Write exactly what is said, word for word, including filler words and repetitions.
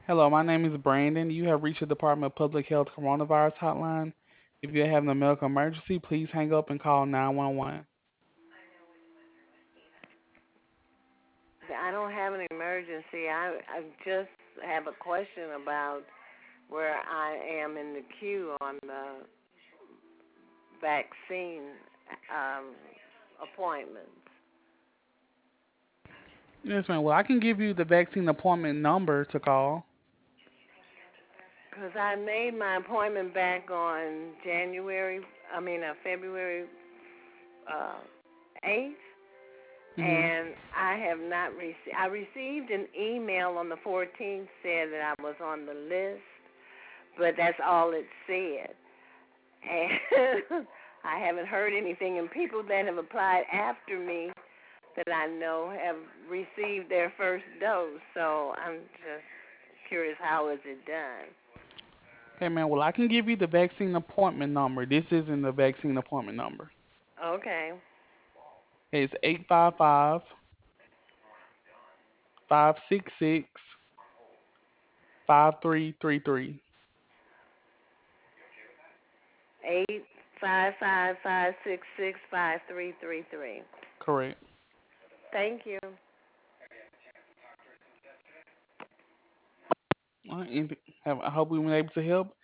Hello, my name is Brandon. You have reached the Department of Public Health Coronavirus Hotline. If you're having a medical emergency, please hang up and call nine one one. I don't have an emergency. I I just have a question about where I am in the queue on the vaccine um, appointments. Yes, ma'am. Well, I can give you the vaccine appointment number to call. Because I made my appointment back on January, I mean, uh, February uh, eighth, hmm and I have not received, I received an email on the fourteenth said that I was on the list, but that's all it said. And I haven't heard anything, and people that have applied after me that I know have received their first dose, so I'm just curious, how is it done? Okay, man. Well, I can give you the vaccine appointment number. This isn't the vaccine appointment number. Okay. It's eight five five, five six six, five three three three. Eight five five five six six five three three three. Correct. Thank you. All right, anything- have- I hope we were able to help.